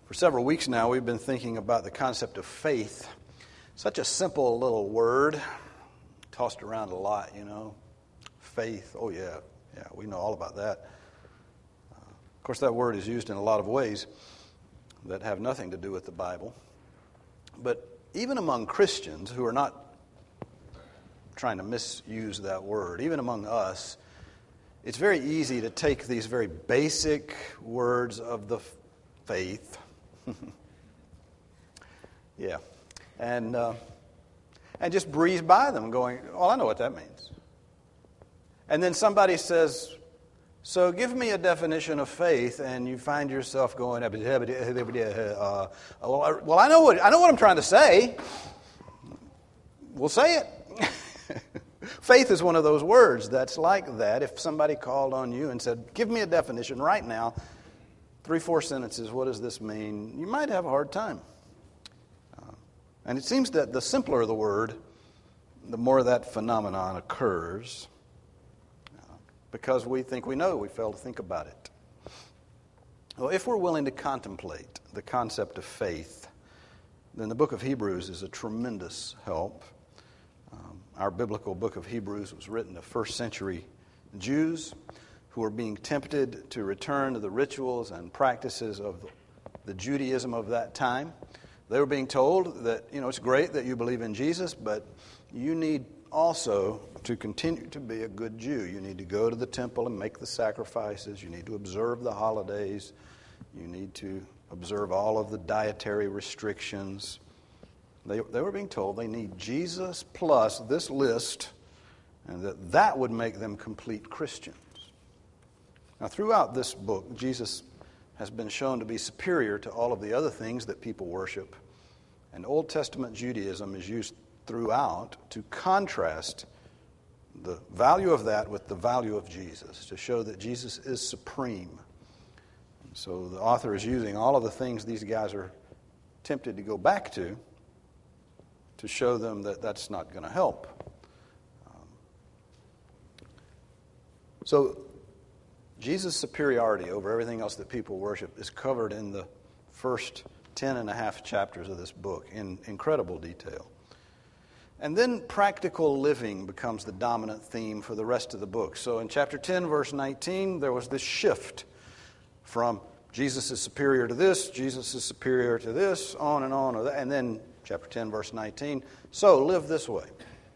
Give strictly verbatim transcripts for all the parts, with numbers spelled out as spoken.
For several weeks now, we've been thinking about the concept of faith. Such a simple little word, tossed around a lot, you know. Faith, oh yeah, yeah, we know all about that. Uh, of course, that word is used in a lot of ways that have nothing to do with the Bible. But even among Christians who are not trying to misuse that word, even among us, it's very easy to take these very basic words of the faith. yeah. And uh, and just breeze by them going, well, I know what that means. And then somebody says, so give me a definition of faith, and you find yourself going, uh, well, I, well, I know what I know what I'm trying to say. We'll say it. Faith is one of those words that's like that. If somebody called on you and said, give me a definition right now, three, four sentences, what does this mean? You might have a hard time. Uh, and it seems that the simpler the word, the more that phenomenon occurs. Because we think we know, we fail to think about it. Well, if we're willing to contemplate the concept of faith, then the book of Hebrews is a tremendous help. Um, our biblical book of Hebrews was written to first century Jews who were being tempted to return to the rituals and practices of the, the Judaism of that time. They were being told that, you know, it's great that you believe in Jesus, but you need also to continue to be a good Jew. You need to go to the temple and make the sacrifices. You need to observe the holidays. You need to observe all of the dietary restrictions. They, they were being told they need Jesus plus this list, and that that would make them complete Christians. Now, throughout this book, Jesus has been shown to be superior to all of the other things that people worship. And Old Testament Judaism is used throughout to contrast the value of that with the value of Jesus, to show that Jesus is supreme. And so the author is using all of the things these guys are tempted to go back to to show them that that's not going to help. Um, so Jesus' superiority over everything else that people worship is covered in the first ten and a half chapters of this book in incredible detail. And then practical living becomes the dominant theme for the rest of the book. So in chapter ten, verse nineteen, there was this shift from Jesus is superior to this, Jesus is superior to this, on and on. And then chapter ten, verse nineteen, so live this way.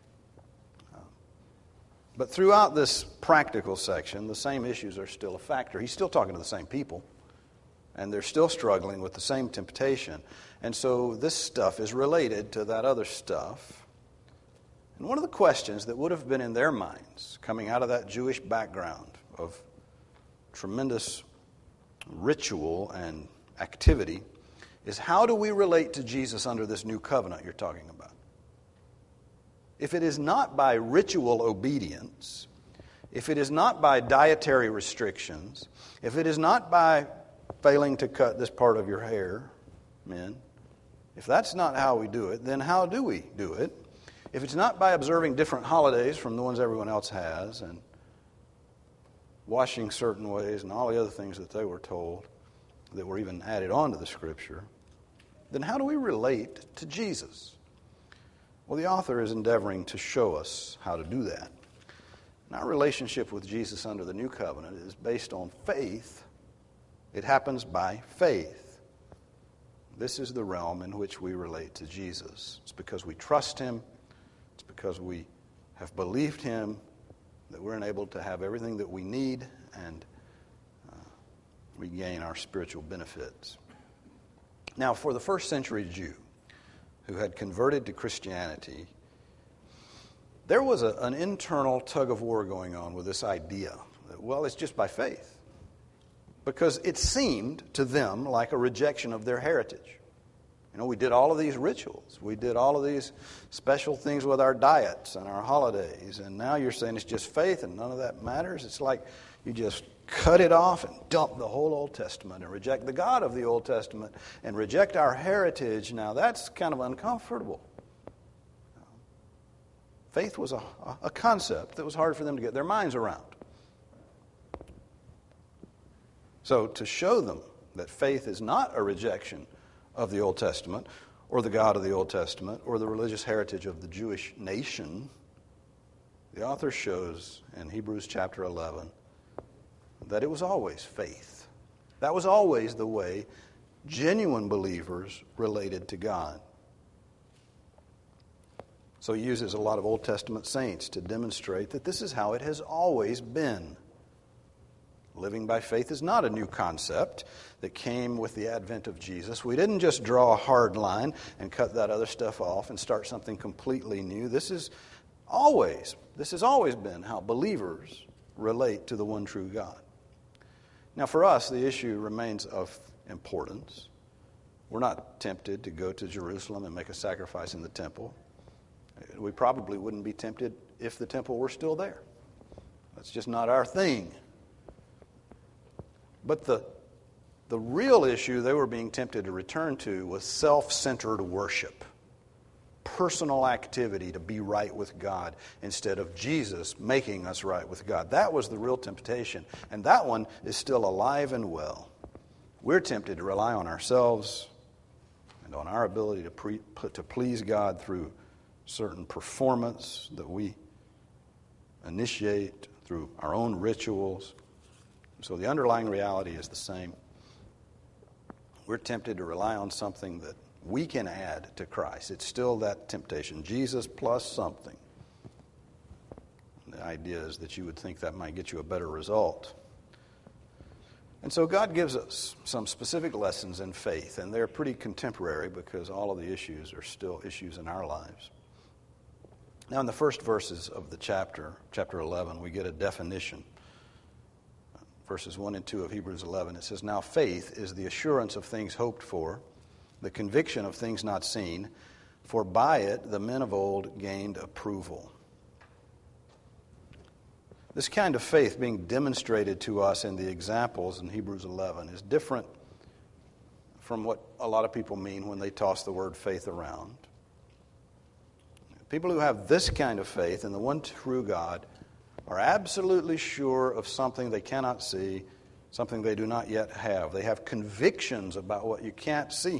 But throughout this practical section, the same issues are still a factor. He's still talking to the same people, and they're still struggling with the same temptation. And so this stuff is related to that other stuff. And one of the questions that would have been in their minds, coming out of that Jewish background of tremendous ritual and activity, is how do we relate to Jesus under this new covenant you're talking about? If it is not by ritual obedience, if it is not by dietary restrictions, if it is not by failing to cut this part of your hair, men, if that's not how we do it, then how do we do it? If it's not by observing different holidays from the ones everyone else has and washing certain ways and all the other things that they were told that were even added on to the Scripture, then how do we relate to Jesus? Well, the author is endeavoring to show us how to do that. And our relationship with Jesus under the New Covenant is based on faith. It happens by faith. This is the realm in which we relate to Jesus. It's because we trust Him. It's because we have believed Him that we're enabled to have everything that we need and uh, regain our spiritual benefits. Now, for the first century Jew who had converted to Christianity, there was a, an internal tug of war going on with this idea that, well, it's just by faith. Because it seemed to them like a rejection of their heritage. You know, we did all of these rituals. We did all of these special things with our diets and our holidays. And now you're saying it's just faith and none of that matters. It's like you just cut it off and dump the whole Old Testament and reject the God of the Old Testament and reject our heritage. Now that's kind of uncomfortable. Faith was a, a concept that was hard for them to get their minds around. So to show them that faith is not a rejection of the Old Testament or the God of the Old Testament or the religious heritage of the Jewish nation. The author shows in Hebrews chapter eleven that it was always faith. That was always the way genuine believers related to God. So he uses a lot of Old Testament saints to demonstrate that this is how it has always been. Living by faith is not a new concept that came with the advent of Jesus. We didn't just draw a hard line and cut that other stuff off and start something completely new. This is always, this has always been how believers relate to the one true God. Now for us, the issue remains of importance. We're not tempted to go to Jerusalem and make a sacrifice in the temple. We probably wouldn't be tempted if the temple were still there. That's just not our thing. But the, the real issue they were being tempted to return to was self-centered worship. Personal activity to be right with God instead of Jesus making us right with God. That was the real temptation. And that one is still alive and well. We're tempted to rely on ourselves and on our ability to, pre, to please God through certain performance that we initiate through our own rituals. So the underlying reality is the same. We're tempted to rely on something that we can add to Christ. It's still that temptation, Jesus plus something. The idea is that you would think that might get you a better result. And so God gives us some specific lessons in faith, and they're pretty contemporary because all of the issues are still issues in our lives. Now in the first verses of the chapter, chapter eleven, we get a definition. Verses one and two of Hebrews eleven, it says, "Now faith is the assurance of things hoped for, the conviction of things not seen, for by it the men of old gained approval." This kind of faith being demonstrated to us in the examples in Hebrews eleven is different from what a lot of people mean when they toss the word faith around. People who have this kind of faith in the one true God are absolutely sure of something they cannot see, something they do not yet have. They have convictions about what you can't see.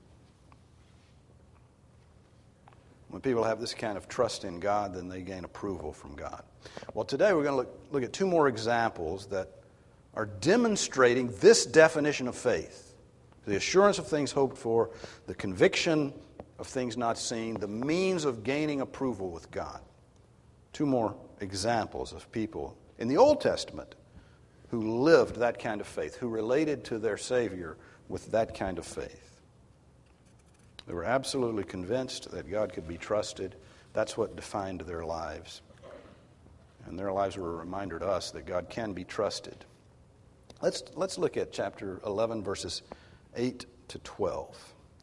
When people have this kind of trust in God, then they gain approval from God. Well, today we're going to look, look at two more examples that are demonstrating this definition of faith. The assurance of things hoped for, the conviction of things not seen, the means of gaining approval with God. Two more examples of people in the Old Testament who lived that kind of faith, who related to their Savior with that kind of faith. They were absolutely convinced that God could be trusted. That's what defined their lives. And their lives were a reminder to us that God can be trusted. Let's, let's look at chapter eleven, verses eight to twelve.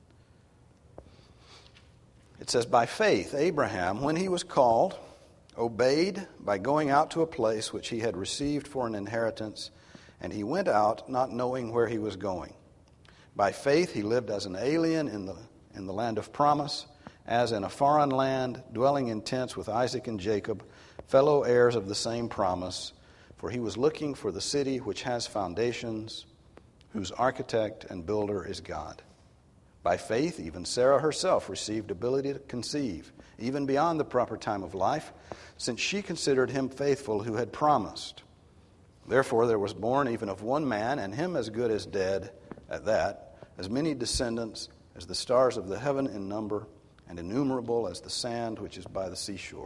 It says, "By faith Abraham, when he was called, obeyed by going out to a place which he had received for an inheritance, and he went out not knowing where he was going. By faith he lived as an alien in the, in the land of promise, as in a foreign land, dwelling in tents with Isaac and Jacob, fellow heirs of the same promise, for he was looking for the city which has foundations, whose architect and builder is God. By faith, even Sarah herself received ability to conceive, even beyond the proper time of life, since she considered him faithful who had promised. Therefore there was born even of one man, and him as good as dead, at that, as many descendants as the stars of the heaven in number, and innumerable as the sand which is by the seashore."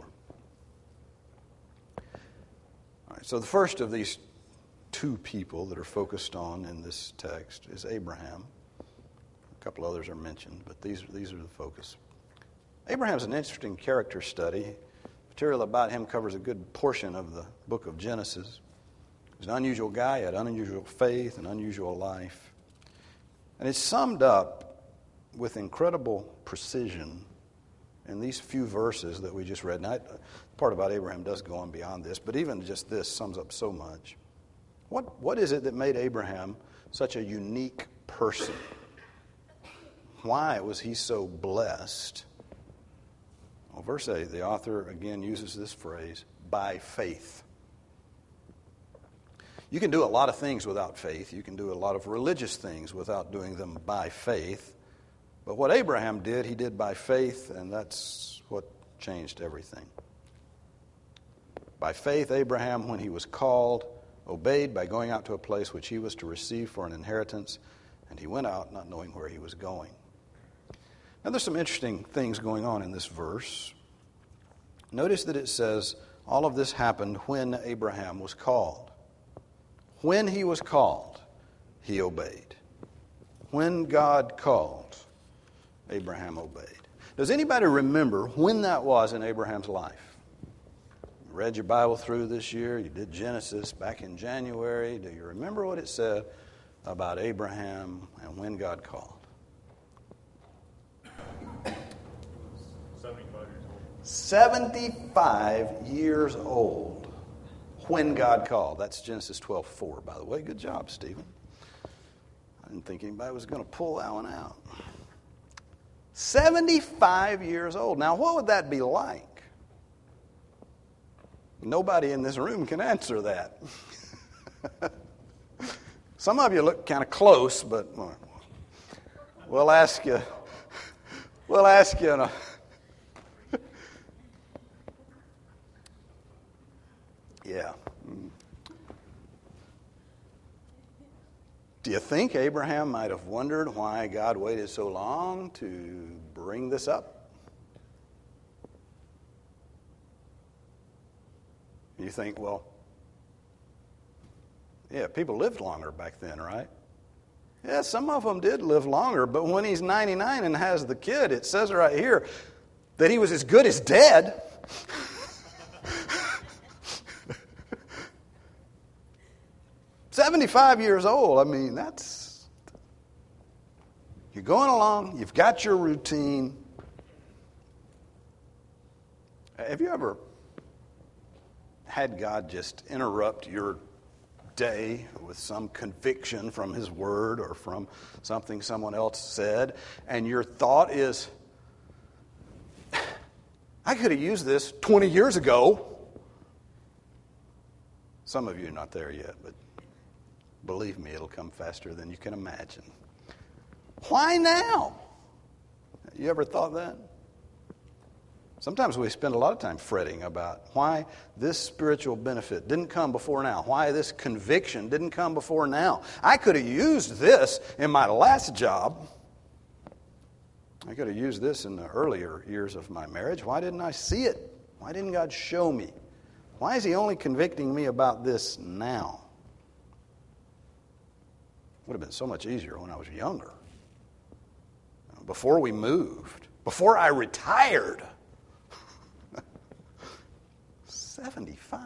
All right, so the first of these two people that are focused on in this text is Abraham. A couple others are mentioned, but these, these are the focus. Abraham's an interesting character study. Material about him covers a good portion of the book of Genesis. He's an unusual guy, he had unusual faith, an unusual life. And it's summed up with incredible precision in these few verses that we just read. Now, the part about Abraham does go on beyond this, but even just this sums up so much. What, what is it that made Abraham such a unique person? Why was he so blessed? Well, verse eight, the author again uses this phrase, by faith. You can do a lot of things without faith. You can do a lot of religious things without doing them by faith. But what Abraham did, he did by faith, and that's what changed everything. By faith, Abraham, when he was called, obeyed by going out to a place which he was to receive for an inheritance, and he went out not knowing where he was going. Now, there's some interesting things going on in this verse. Notice that it says, all of this happened when Abraham was called. When he was called, he obeyed. When God called, Abraham obeyed. Does anybody remember when that was in Abraham's life? You read your Bible through this year. You did Genesis back in January. Do you remember what it said about Abraham and when God called? seventy-five years old when God called. That's Genesis twelve four, by the way. Good job, Stephen. I didn't think anybody was going to pull that one out. seventy-five years old. Now, what would that be like? Nobody in this room can answer that. Some of you look kind of close, but we'll ask you. We'll ask you in a Yeah. Do you think Abraham might have wondered why God waited so long to bring this up? You think, well, yeah, people lived longer back then, right? Yeah, some of them did live longer, but when he's ninety-nine and has the kid, it says right here that he was as good as dead. seventy-five years old, I mean, that's, you're going along, you've got your routine. Have you ever had God just interrupt your day with some conviction from His Word or from something someone else said, and your thought is, I could have used this twenty years ago. Some of you are not there yet, but believe me, it'll come faster than you can imagine. Why now? You ever thought that? Sometimes we spend a lot of time fretting about why this spiritual benefit didn't come before now, why this conviction didn't come before now. I could have used this in my last job. I could have used this in the earlier years of my marriage. Why didn't I see it? Why didn't God show me? Why is He only convicting me about this now? Would have been so much easier when I was younger. Before we moved. Before I retired. seventy-five.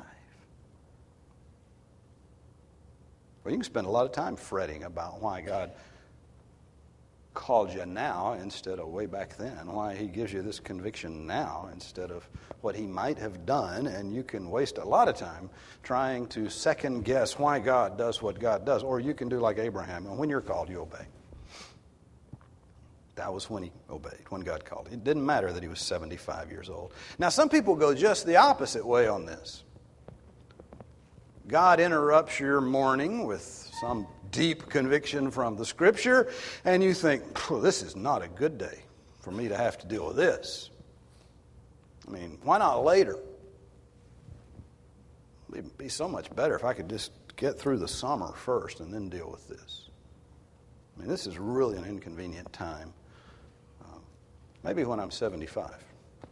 Well, you can spend a lot of time fretting about why God called you now instead of way back then. Why He gives you this conviction now instead of what He might have done. And you can waste a lot of time trying to second guess why God does what God does. Or you can do like Abraham, and when you're called, you obey. That was when he obeyed, when God called. It didn't matter that he was seventy-five years old. Now, some people go just the opposite way on this. God interrupts your morning with some deep conviction from the Scripture, and you think, this is not a good day for me to have to deal with this. I mean, why not later? It'd be so much better if I could just get through the summer first and then deal with this. I mean, this is really an inconvenient time. Um, maybe when I'm seventy-five.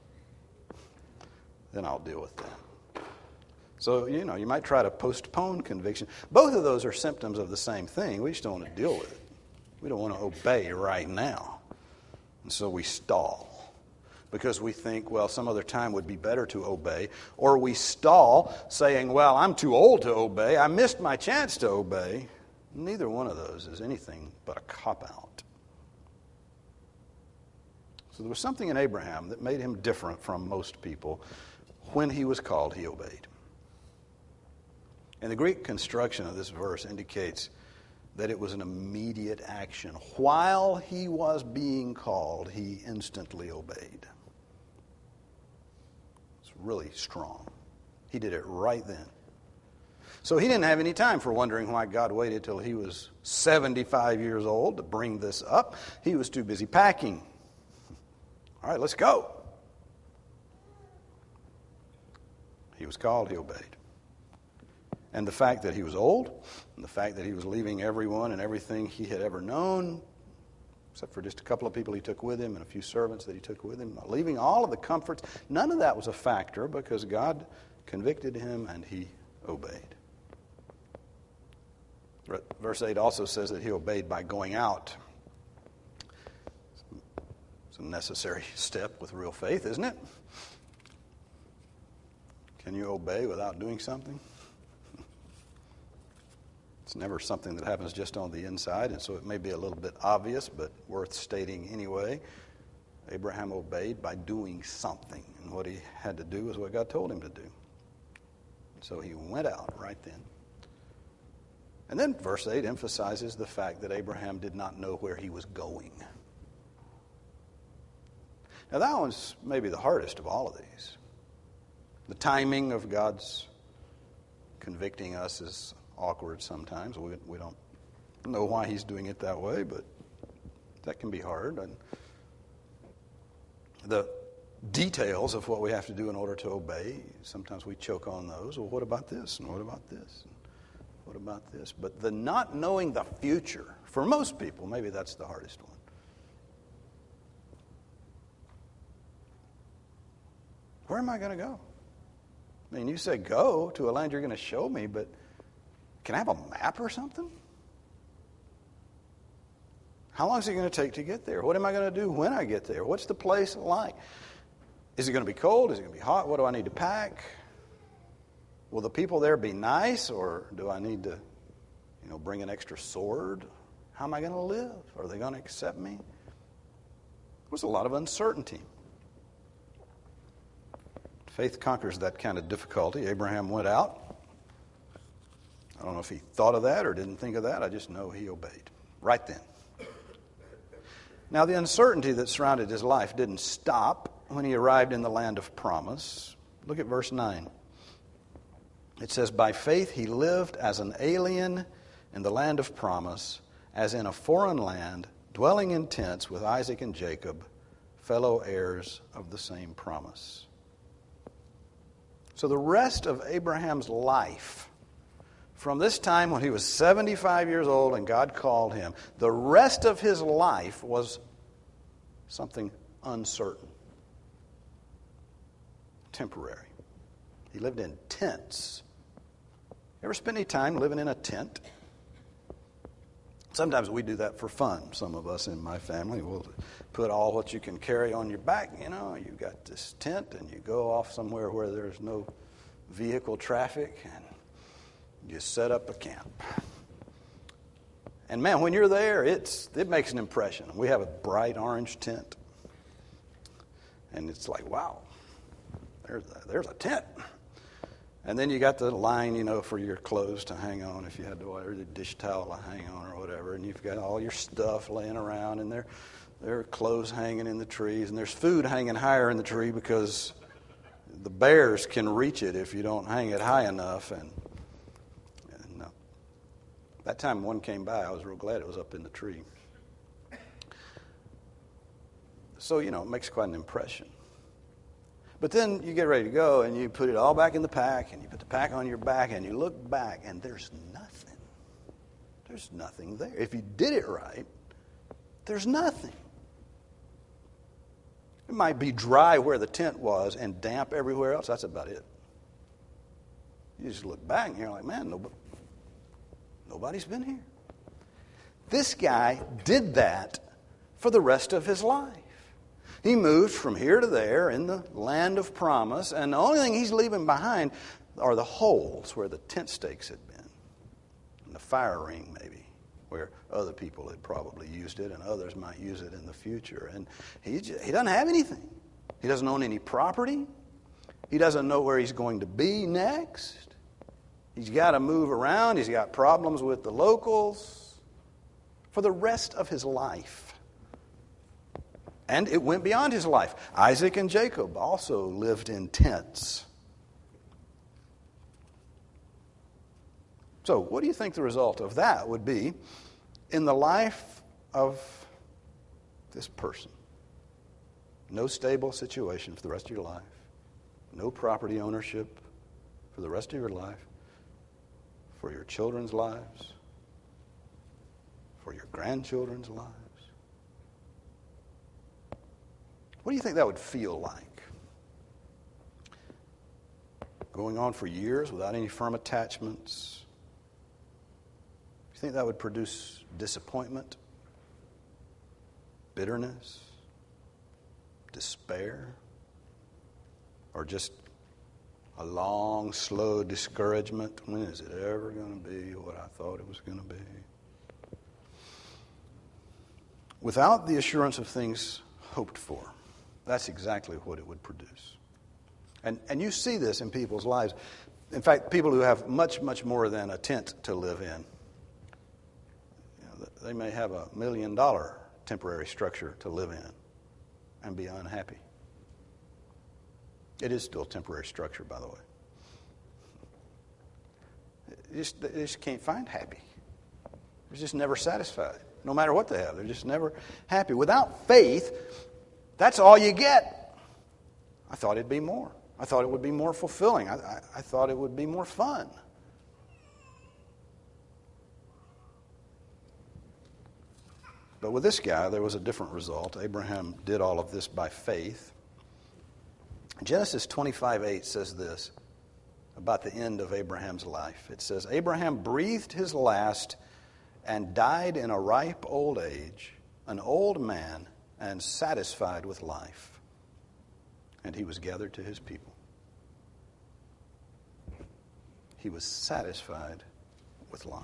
Then I'll deal with that. So, you know, you might try to postpone conviction. Both of those are symptoms of the same thing. We just don't want to deal with it. We don't want to obey right now. And so we stall. Because we think, well, some other time would be better to obey. Or we stall saying, well, I'm too old to obey. I missed my chance to obey. Neither one of those is anything but a cop-out. So there was something in Abraham that made him different from most people. When he was called, he obeyed. And the Greek construction of this verse indicates that it was an immediate action. While he was being called, he instantly obeyed. It's really strong. He did it right then. So he didn't have any time for wondering why God waited till he was seventy-five years old to bring this up. He was too busy packing. All right, let's go. He was called, he obeyed. And the fact that he was old, and the fact that he was leaving everyone and everything he had ever known, except for just a couple of people he took with him and a few servants that he took with him, leaving all of the comforts, none of that was a factor because God convicted him and he obeyed. Verse eight also says that he obeyed by going out. It's a necessary step with real faith, isn't it? Can you obey without doing something? It's never something that happens just on the inside, and so it may be a little bit obvious, but worth stating anyway. Abraham obeyed by doing something, and what he had to do was what God told him to do. So he went out right then. And then verse eight emphasizes the fact that Abraham did not know where he was going. Now that one's maybe the hardest of all of these. The timing of God's convicting us is awkward sometimes. We, we don't know why he's doing it that way, but that can be hard. And the details of what we have to do in order to obey, sometimes we choke on those. Well, what about this? And what about this? And what about this? But the not knowing the future, for most people, maybe that's the hardest one. Where am I going to go? I mean, you say go to a land you're going to show me, but can I have a map or something? How long is it going to take to get there? What am I going to do when I get there? What's the place like? Is it going to be cold? Is it going to be hot? What do I need to pack? Will the people there be nice, or do I need to, you know, bring an extra sword? How am I going to live? Are they going to accept me? There's a lot of uncertainty. Faith conquers that kind of difficulty. Abraham went out. I don't know if he thought of that or didn't think of that. I just know he obeyed right then. Now, the uncertainty that surrounded his life didn't stop when he arrived in the land of promise. Look at verse nine. It says, by faith he lived as an alien in the land of promise, as in a foreign land, dwelling in tents with Isaac and Jacob, fellow heirs of the same promise. So the rest of Abraham's life, from this time when he was seventy-five years old and God called him, the rest of his life was something uncertain, temporary. He lived in tents. Ever spend any time living in a tent? Sometimes we do that for fun. Some of us in my family will put all what you can carry on your back. You know, you've got this tent and you go off somewhere where there's no vehicle traffic and you set up a camp. And man, when you're there, it's it makes an impression. We have a bright orange tent. And it's like, wow, there's a, there's a tent. And then you got the line, you know, for your clothes to hang on if you had to, or the dish towel to hang on or whatever. And you've got all your stuff laying around, and there, there are clothes hanging in the trees, and there's food hanging higher in the tree because the bears can reach it if you don't hang it high enough. And, and uh, that time one came by, I was real glad it was up in the tree. So, you know, it makes quite an impression. But then you get ready to go, and you put it all back in the pack, and you put the pack on your back, and you look back, and there's nothing. There's nothing there. If you did it right, there's nothing. It might be dry where the tent was and damp everywhere else. That's about it. You just look back, and you're like, man, nobody, nobody's been here. This guy did that for the rest of his life. He moved from here to there in the land of promise, and the only thing he's leaving behind are the holes where the tent stakes had been, and the fire ring maybe, where other people had probably used it, and others might use it in the future. And he just, he doesn't have anything. He doesn't own any property. He doesn't know where he's going to be next. He's got to move around. He's got problems with the locals for the rest of his life. And it went beyond his life. Isaac and Jacob also lived in tents. So, what do you think the result of that would be in the life of this person? No stable situation for the rest of your life. No property ownership for the rest of your life. For your children's lives. For your grandchildren's lives. What do you think that would feel like? Going on for years without any firm attachments. Do you think that would produce disappointment? Bitterness? Despair? Or just a long, slow discouragement? When is it ever going to be what I thought it was going to be? Without the assurance of things hoped for, that's exactly what it would produce. And and you see this in people's lives. In fact, people who have much, much more than a tent to live in. You know, they may have a million dollar temporary structure to live in and be unhappy. It is still temporary structure, by the way. They just, they just can't find happy. They're just never satisfied. No matter what they have, they're just never happy. Without faith, that's all you get. I thought it'd be more. I thought it would be more fulfilling. I, I, I thought it would be more fun. But with this guy, there was a different result. Abraham did all of this by faith. Genesis twenty-five eight says this about the end of Abraham's life. It says, Abraham breathed his last and died in a ripe old age, an old man and satisfied with life. And he was gathered to his people. He was satisfied with life.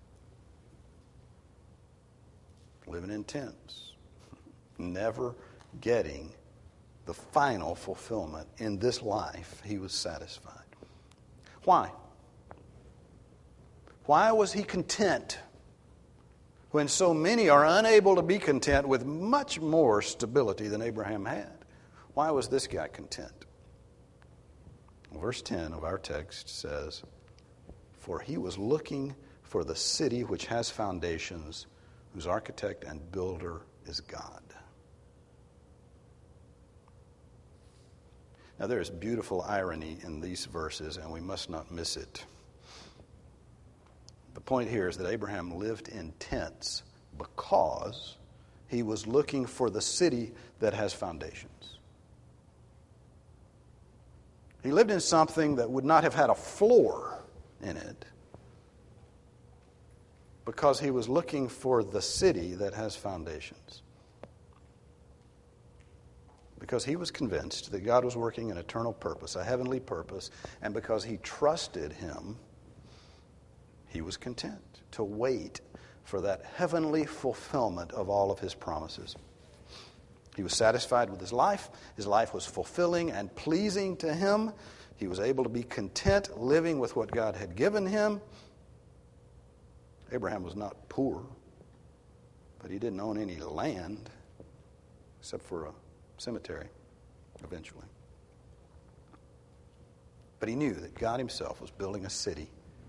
Living in tents. Never getting the final fulfillment in this life. He was satisfied. Why? Why was he content when so many are unable to be content with much more stability than Abraham had? Why was this guy content? Verse ten of our text says, for he was looking for the city which has foundations, whose architect and builder is God. Now there is beautiful irony in these verses, and we must not miss it. The point here is that Abraham lived in tents because he was looking for the city that has foundations. He lived in something that would not have had a floor in it because he was looking for the city that has foundations. Because he was convinced that God was working an eternal purpose, a heavenly purpose, and because he trusted him, he was content to wait for that heavenly fulfillment of all of his promises. He was satisfied with his life. His life was fulfilling and pleasing to him. He was able to be content living with what God had given him. Abraham was not poor, but he didn't own any land except for a cemetery eventually. But he knew that God himself was building a city.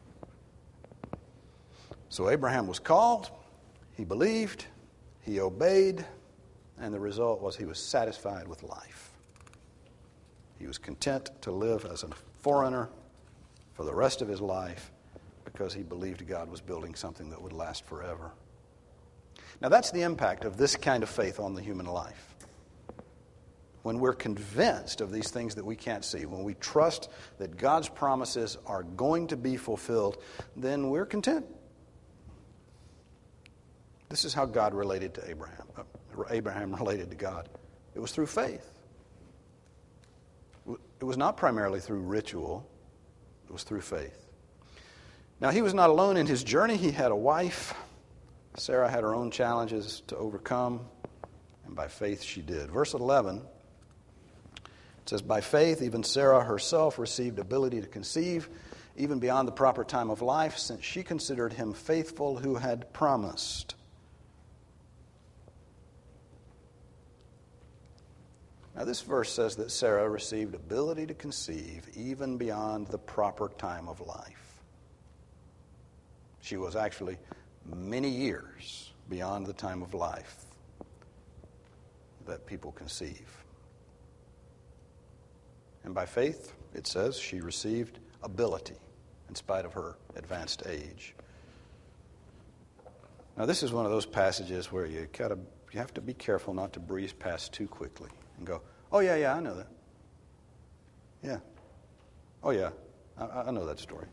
So Abraham was called, he believed, he obeyed, and the result was he was satisfied with life. He was content to live as a foreigner for the rest of his life because he believed God was building something that would last forever. Now that's the impact of this kind of faith on the human life. When we're convinced of these things that we can't see, when we trust that God's promises are going to be fulfilled, then we're content. This is how God related to Abraham. Uh, Abraham related to God. It was through faith. It was not primarily through ritual. It was through faith. Now, he was not alone in his journey. He had a wife. Sarah had her own challenges to overcome, and by faith she did. Verse eleven, it says, by faith, even Sarah herself received ability to conceive, even beyond the proper time of life, since she considered him faithful who had promised. Now, this verse says that Sarah received ability to conceive even beyond the proper time of life. She was actually many years beyond the time of life that people conceive. And by faith, it says, she received ability in spite of her advanced age. Now, this is one of those passages where you gotta, you have to be careful not to breeze past too quickly and go, oh, yeah, yeah, I know that. Yeah. Oh, yeah, I, I know that story.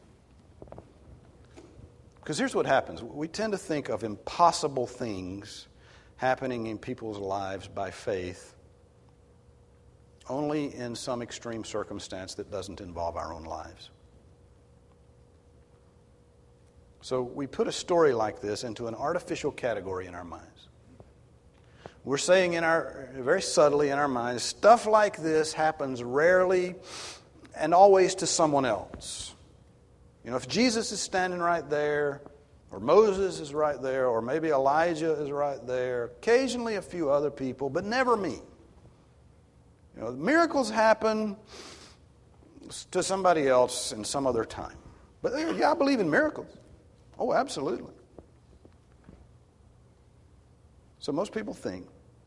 Because here's what happens. We tend to think of impossible things happening in people's lives by faith only in some extreme circumstance that doesn't involve our own lives. So we put a story like this into an artificial category in our minds. We're saying in our, very subtly in our minds, stuff like this happens rarely and always to someone else. You know, if Jesus is standing right there, or Moses is right there, or maybe Elijah is right there, occasionally a few other people, but never me. You know, miracles happen to somebody else in some other time. But yeah, I believe in miracles. Oh, absolutely. So most people think,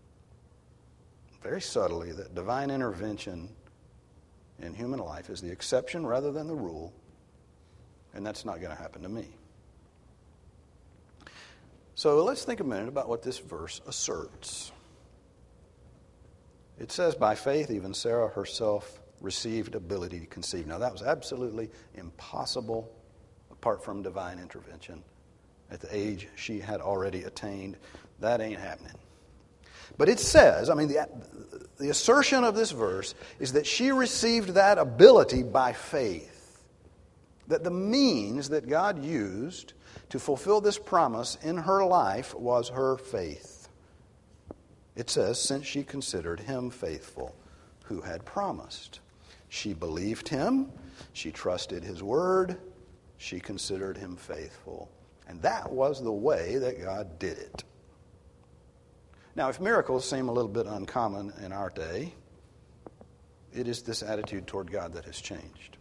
very subtly, that divine intervention in human life is the exception rather than the rule, and that's not going to happen to me. So let's think a minute about what this verse asserts. It says, by faith, even Sarah herself received ability to conceive. Now, that was absolutely impossible apart from divine intervention. At the age she had already attained, that ain't happening. But it says, I mean, the, the assertion of this verse is that she received that ability by faith. That the means that God used to fulfill this promise in her life was her faith. It says, since she considered him faithful who had promised. She believed him, she trusted his word, she considered him faithful. And that was the way that God did it. Now, if miracles seem a little bit uncommon in our day, it is this attitude toward God that has changed.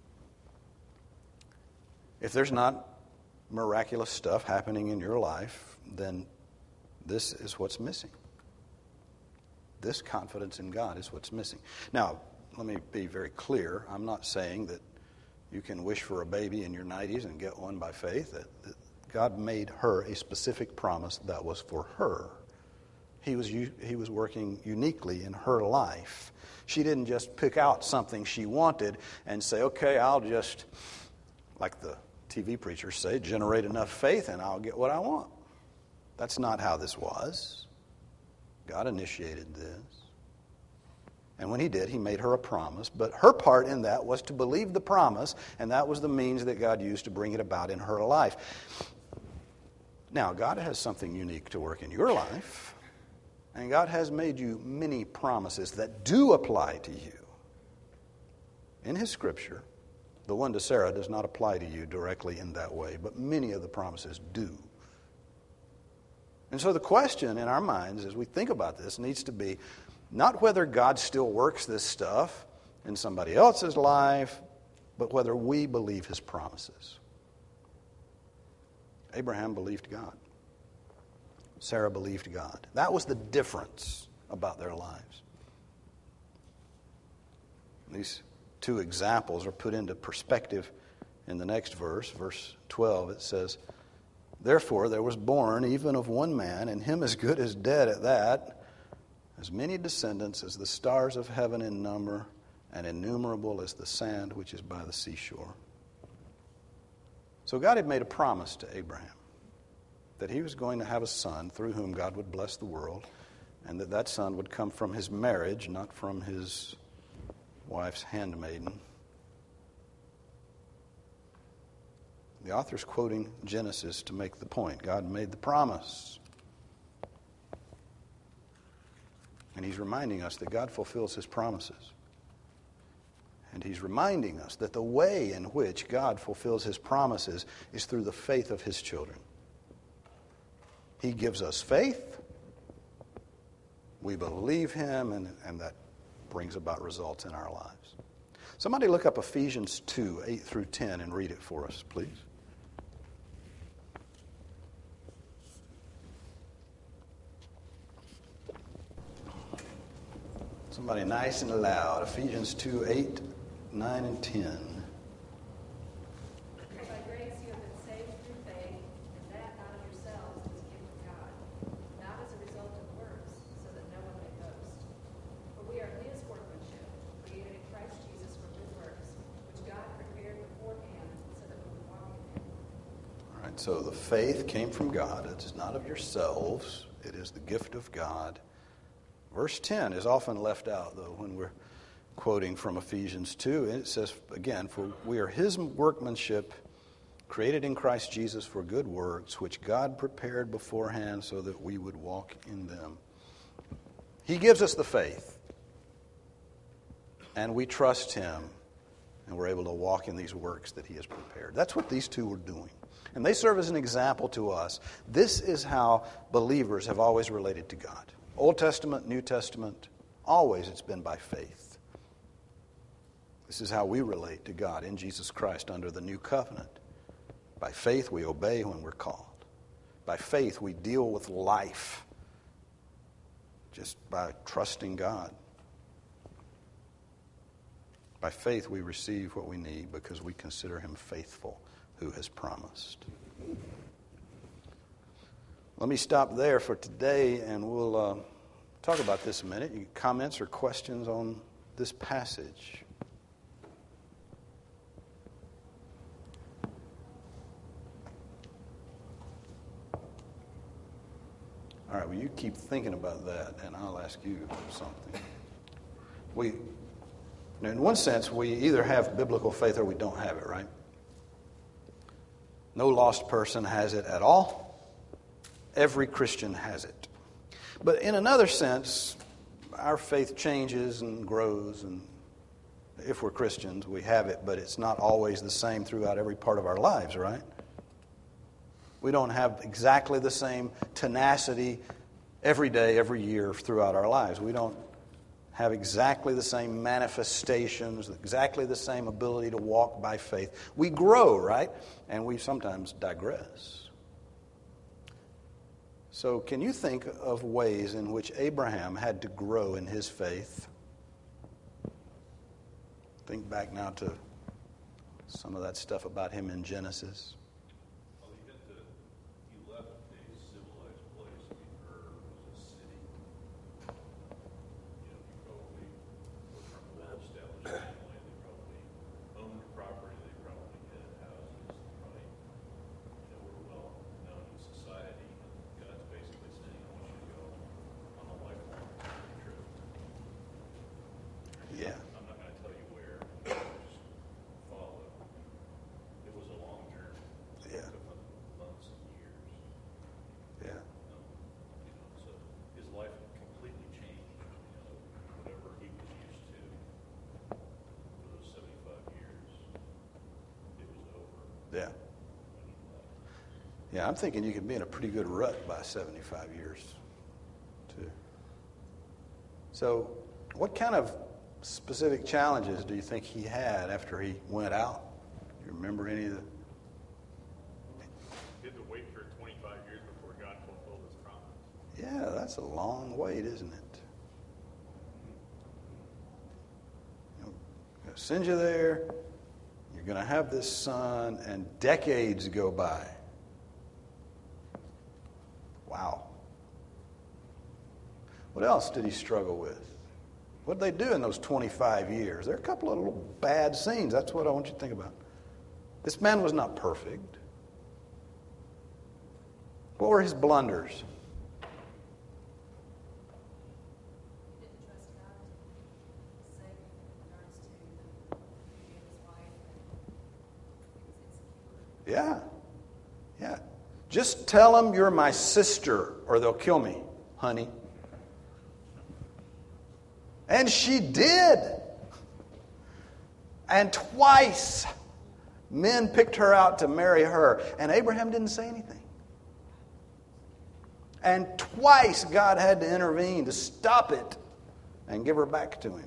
If there's not miraculous stuff happening in your life, then this is what's missing. This confidence in God is what's missing. Now, let me be very clear. I'm not saying that you can wish for a baby in your nineties and get one by faith. That, that God made her a specific promise that was for her. He was, he was working uniquely in her life. She didn't just pick out something she wanted and say, okay, I'll just, like the T V preachers say, generate enough faith and I'll get what I want. That's not how this was. God initiated this. And when he did, he made her a promise. But her part in that was to believe the promise, and that was the means that God used to bring it about in her life. Now, God has something unique to work in your life, and God has made you many promises that do apply to you. In his scripture, the one to Sarah does not apply to you directly in that way, but many of the promises do. And so the question in our minds as we think about this needs to be not whether God still works this stuff in somebody else's life, but whether we believe his promises. Abraham believed God. Sarah believed God. That was the difference about their lives. These two examples are put into perspective in the next verse, verse twelve. It says, therefore there was born even of one man, and him as good as dead at that, as many descendants as the stars of heaven in number, and innumerable as the sand which is by the seashore. So God had made a promise to Abraham that he was going to have a son through whom God would bless the world, and that that son would come from his marriage, not from his wife's handmaiden. The author's quoting Genesis to make the point. God made the promise. And he's reminding us that God fulfills his promises. And he's reminding us that the way in which God fulfills his promises is through the faith of his children. He gives us faith. We believe him, and, and that brings about results in our lives. Somebody look up Ephesians two, eight through ten and read it for us, please. Somebody nice and loud. Ephesians two, eight, nine, and ten. By grace you have been saved through faith, and that not of yourselves is a gift of God, not as a result of works, so that no one may boast. For we are his workmanship, created in Christ Jesus for good works, which God prepared beforehand so that we would walk in them. All right, so the faith came from God. It is not of yourselves. It is the gift of God. Verse ten is often left out, though, when we're quoting from Ephesians two. It says, again, for we are his workmanship, created in Christ Jesus for good works, which God prepared beforehand so that we would walk in them. He gives us the faith, and we trust him, and we're able to walk in these works that he has prepared. That's what these two were doing. And they serve as an example to us. This is how believers have always related to God. Old Testament, New Testament, always it's been by faith. This is how we relate to God in Jesus Christ under the new covenant. By faith we obey when we're called. By faith we deal with life just by trusting God. By faith we receive what we need because we consider him faithful who has promised. Let me stop there for today, and we'll uh, talk about this a minute. You comments or questions on this passage? All right, well, you keep thinking about that, and I'll ask you something. We, in one sense, we either have biblical faith or we don't have it, right? No lost person has it at all. Every Christian has it. But in another sense, our faith changes and grows, and if we're Christians, we have it, but it's not always the same throughout every part of our lives, right? We don't have exactly the same tenacity every day, every year throughout our lives. We don't have exactly the same manifestations, exactly the same ability to walk by faith. We grow, right? And we sometimes digress. So can you think of ways in which Abraham had to grow in his faith? Think back now to some of that stuff about him in Genesis. Well, he, had to, he left a civilized place. I mean, Ur was a city. You know, he probably was from a well-established family. They probably owned property. They probably had houses. They probably, you know, were well known in society. God's basically saying, I want you to go on a lifelong trip. Yeah. I'm not going to tell you where. Just follow. It was a long journey. Yeah. It took months and years. Yeah. Um, you know, so his life completely changed. You know, whatever he was used to for those seventy-five years, it was over Yeah. when he left. Yeah, I'm thinking you can be in a pretty good rut by seventy-five years, too. So, what kind of specific challenges do you think he had after he went out? Do you remember any of the... He had to wait for twenty-five years before God fulfilled his promise. Yeah, that's a long wait, isn't it? You know, God send you there, you're going to have this son, and decades go by. Wow. What else did he struggle with? What did they do in those twenty-five years? There are a couple of little bad scenes. That's what I want you to think about. This man was not perfect. What were his blunders? He didn't trust God to save him in regards to the beauty of his wife, and he was insecure. Yeah. Yeah. Just tell them you're my sister or they'll kill me, honey. And she did. And twice men picked her out to marry her. And Abraham didn't say anything. And twice God had to intervene to stop it and give her back to him.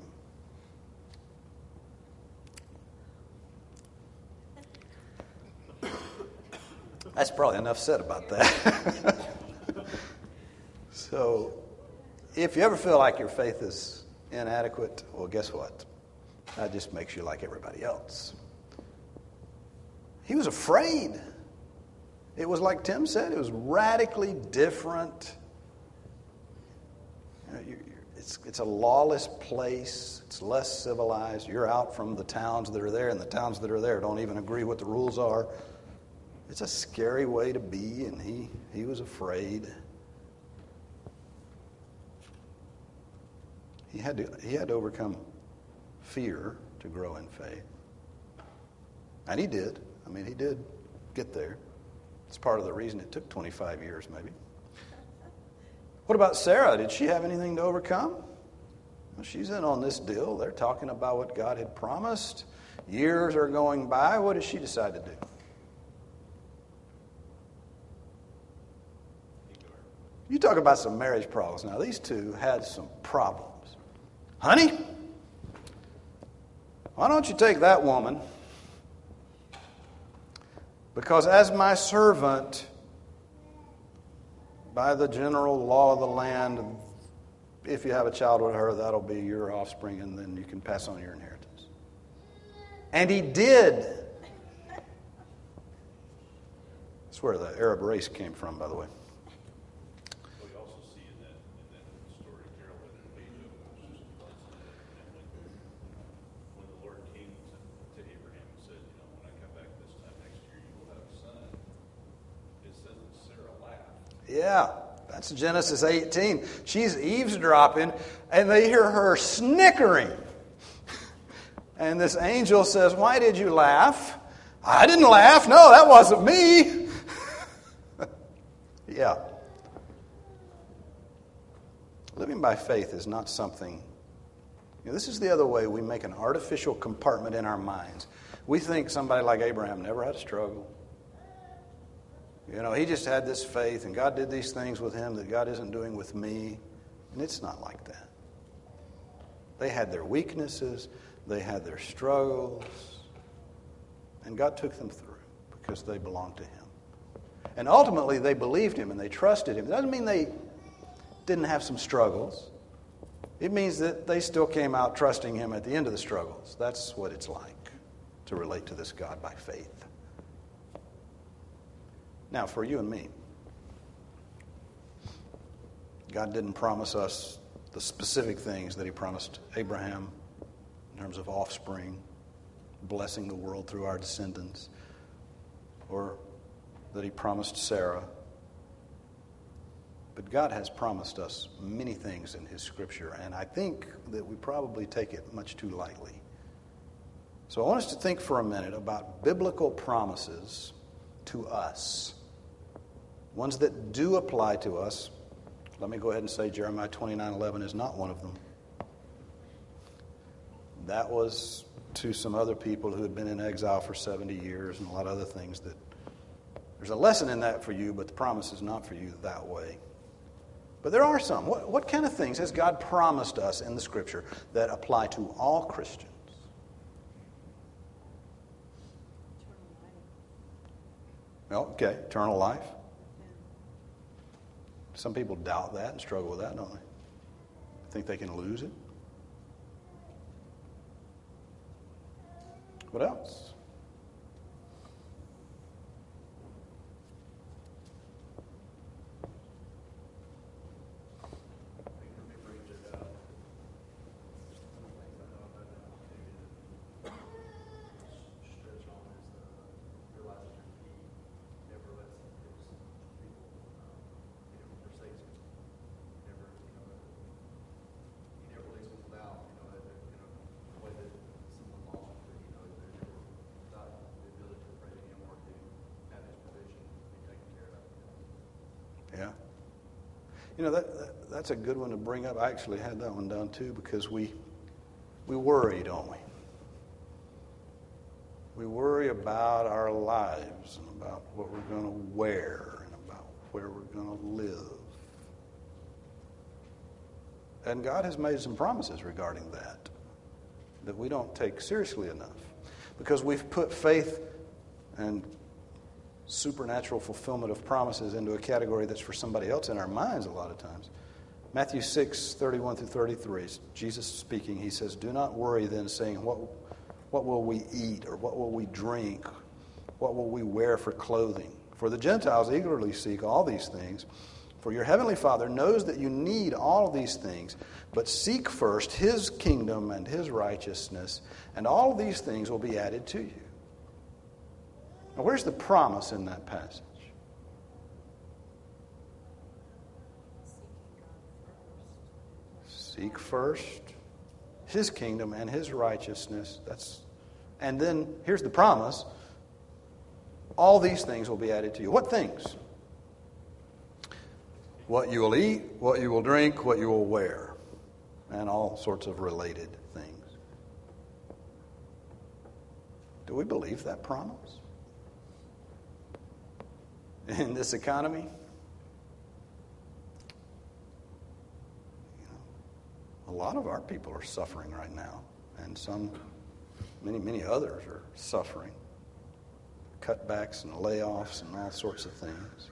That's probably enough said about that. So, if you ever feel like your faith is inadequate, well, guess what? That just makes you like everybody else. He was afraid. It was like Tim said, it was radically different. You know, you, it's, it's a lawless place. It's less civilized. You're out from the towns that are there, and the towns that are there don't even agree what the rules are. It's a scary way to be, and he, he was afraid. He had to, he had to overcome fear to grow in faith. And he did. I mean, he did get there. It's part of the reason it took twenty-five years, maybe. What about Sarah? Did she have anything to overcome? Well, she's in on this deal. They're talking about what God had promised. Years are going by. What does she decide to do? You talk about some marriage problems. Now, these two had some problems. Honey, why don't you take that woman? Because as my servant, by the general law of the land, if you have a child with her, that'll be your offspring, and then you can pass on your inheritance. And he did. That's where the Arab race came from, by the way. Well, you also see in that, in that story, Carol, that Asia was just blessed. And when, when the Lord came to, to Abraham and said, you know, when I come back this time next year, you will have a son. It says that Sarah laughed. Yeah. That's Genesis eighteen. She's eavesdropping, and they hear her snickering. And this angel says, "Why did you laugh?" "I didn't laugh. No, that wasn't me." Yeah. Living by faith is not something... You know, this is the other way we make an artificial compartment in our minds. We think somebody like Abraham never had a struggle. You know, he just had this faith, and God did these things with him that God isn't doing with me. And it's not like that. They had their weaknesses. They had their struggles. And God took them through because they belonged to him. And ultimately, they believed him and they trusted him. It doesn't mean they didn't have some struggles. It means that they still came out trusting him at the end of the struggles. That's what it's like to relate to this God by faith. Now, for you and me, God didn't promise us the specific things that he promised Abraham in terms of offspring, blessing the world through our descendants, or that he promised Sarah. But God has promised us many things in his scripture, and I think that we probably take it much too lightly. So I want us to think for a minute about biblical promises to us. Ones that do apply to us. Let me go ahead and say Jeremiah twenty-nine eleven is not one of them. That was to some other people who had been in exile for seventy years and a lot of other things. That there's a lesson in that for you, but the promise is not for you that way. But there are some. What, what kind of things has God promised us in the Scripture that apply to all Christians? Well, okay, eternal life. Some people doubt that and struggle with that, don't they? Think they can lose it. What else? Yeah. You know, that, that that's a good one to bring up. I actually had that one down too, because we we worry, don't we? We worry about our lives and about what we're going to wear and about where we're going to live. And God has made some promises regarding that that we don't take seriously enough, because we've put faith and supernatural fulfillment of promises into a category that's for somebody else in our minds a lot of times. Matthew six, thirty-one through thirty-three, Jesus speaking, he says, "Do not worry then, saying, what, what will we eat, or what will we drink? What will we wear for clothing? For the Gentiles eagerly seek all these things. For your heavenly Father knows that you need all of these things. But seek first his kingdom and his righteousness, and all of these things will be added to you." Now, where's the promise in that passage? Seek first his kingdom and his righteousness. That's, and then here's the promise. All these things will be added to you. What things? What you will eat, what you will drink, what you will wear, and all sorts of related things. Do we believe that promise? In this economy? A lot of our people are suffering right now, and some, many, many others are suffering. Cutbacks and layoffs and all sorts of things.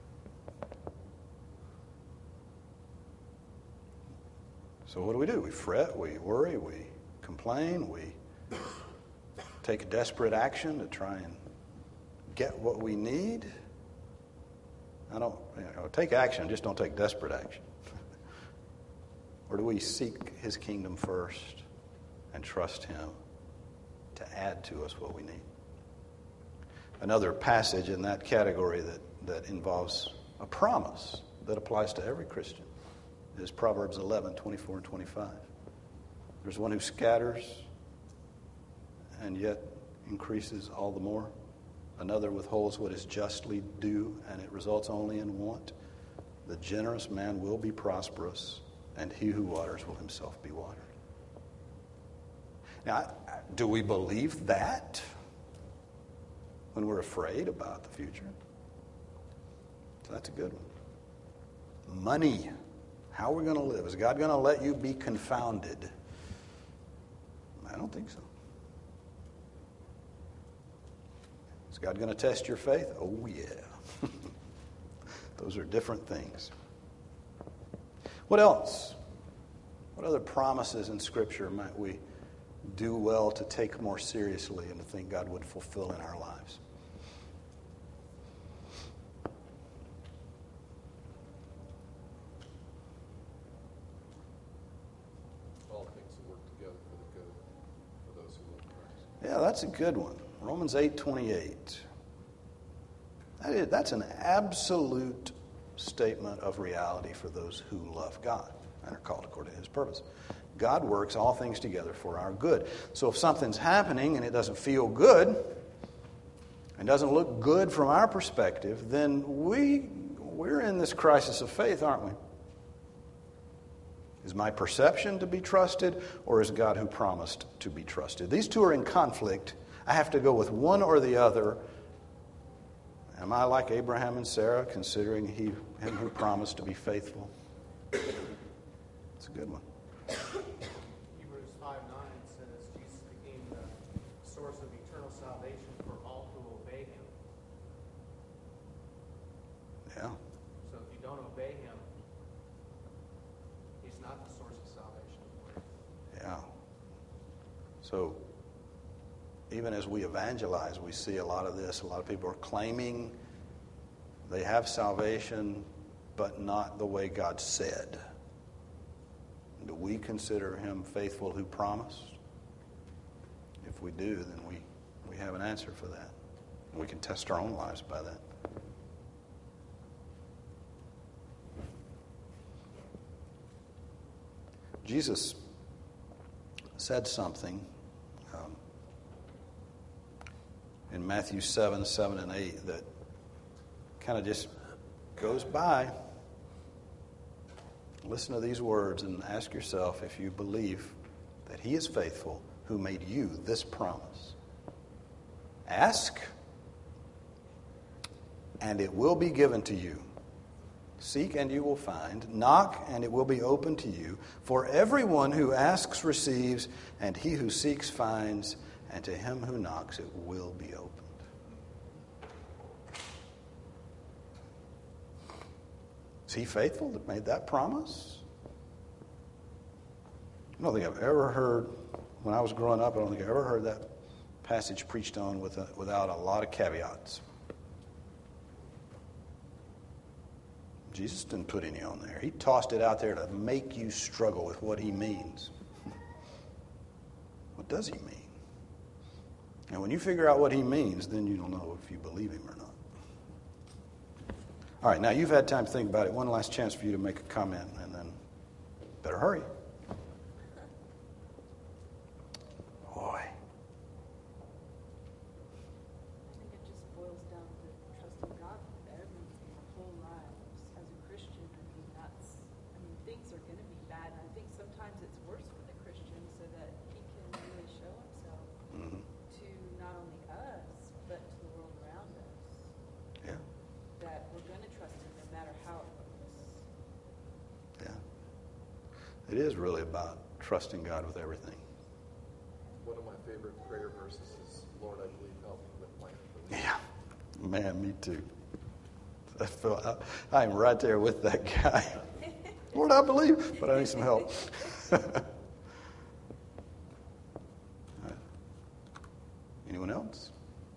So what do we do? We fret, we worry, we complain, we take desperate action to try and get what we need. I don't, you know, take action, just don't take desperate action. Or do we seek his kingdom first and trust him to add to us what we need? Another passage in that category that, that involves a promise that applies to every Christian is Proverbs eleven, twenty-four and twenty-five. There's one who scatters and yet increases all the more. Another withholds what is justly due, and it results only in want. The generous man will be prosperous, and he who waters will himself be watered. Now, do we believe that when we're afraid about the future? So that's a good one. Money. How are we going to live? Is God going to let you be confounded? I don't think so. Is God going to test your faith? Oh, yeah. Those are different things. What else? What other promises in Scripture might we do well to take more seriously and to think God would fulfill in our lives? All things that work together for the good for those who love Christ. Yeah, that's a good one. Romans eight twenty-eight. That is, that's an absolute statement of reality for those who love God and are called according to his purpose. God works all things together for our good. So if something's happening and it doesn't feel good and doesn't look good from our perspective, then we, we're in this crisis of faith, aren't we? Is my perception to be trusted, or is God who promised to be trusted? These two are in conflict. I have to go with one or the other. Am I like Abraham and Sarah, considering he, him who promised to be faithful? It's a good one. Hebrews five nine says Jesus became the source of eternal salvation for all who obey him. Yeah. So if you don't obey him, he's not the source of salvation for you. Yeah. So even as we evangelize, we see a lot of this. A lot of people are claiming they have salvation, but not the way God said. Do we consider him faithful who promised? If we do, then we, we have an answer for that. And we can test our own lives by that. Jesus said something um, in Matthew seven, seven and eight that kind of just goes by. Listen to these words and ask yourself if you believe that he is faithful who made you this promise. Ask, and it will be given to you. Seek, and you will find. Knock, and it will be opened to you. For everyone who asks receives, and he who seeks finds, and to him who knocks it will be opened. Is he faithful that made that promise? don't think I've ever heard, when I was growing up, I don't think I ever heard that passage preached on with a, without a lot of caveats. Jesus didn't put any on there. He tossed it out there to make you struggle with what he means. What does he mean? And when you figure out what he means, then you'll know if you believe him or not. All right, now you've had time to think about it. One last chance for you to make a comment, and then better hurry. Boy. I think it just boils down to trusting God with everything, our whole lives. As a Christian, I mean, that's, I mean, things are going to be bad, and I think sometimes it's worse for the Christian so that he can really show himself Mm-hmm. to not only us, but to the world around us. Yeah, That we're going to trust him no matter how it looks. yeah. It is really about trusting God with everything. One of my favorite prayer verses is, Lord, I believe, help me with my unbelief. Yeah, man, me too. I feel, I, I am right there with that guy. Lord, I believe, but I need some help. All right. Anyone else?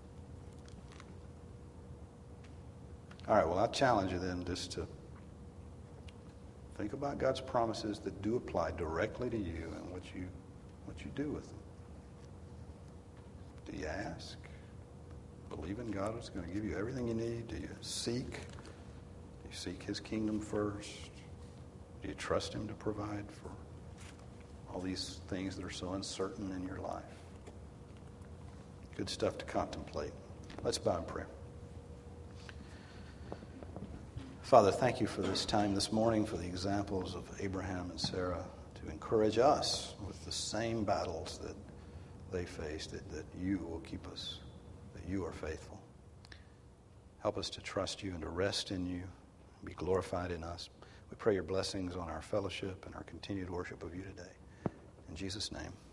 All right, well, I challenge you then just to think about God's promises that do apply directly to you and what you what you do with them. Do you ask? Believe in God is going to give you everything you need? Do you seek? Do you seek his kingdom first? Do you trust him to provide for all these things that are so uncertain in your life? Good stuff to contemplate. Let's bow in prayer. Father, thank you for this time this morning, for the examples of Abraham and Sarah, to encourage us with the same battles that they faced, that, that you will keep us, that you are faithful. Help us to trust you and to rest in you, and be glorified in us. We pray your blessings on our fellowship and our continued worship of you today. In Jesus' name.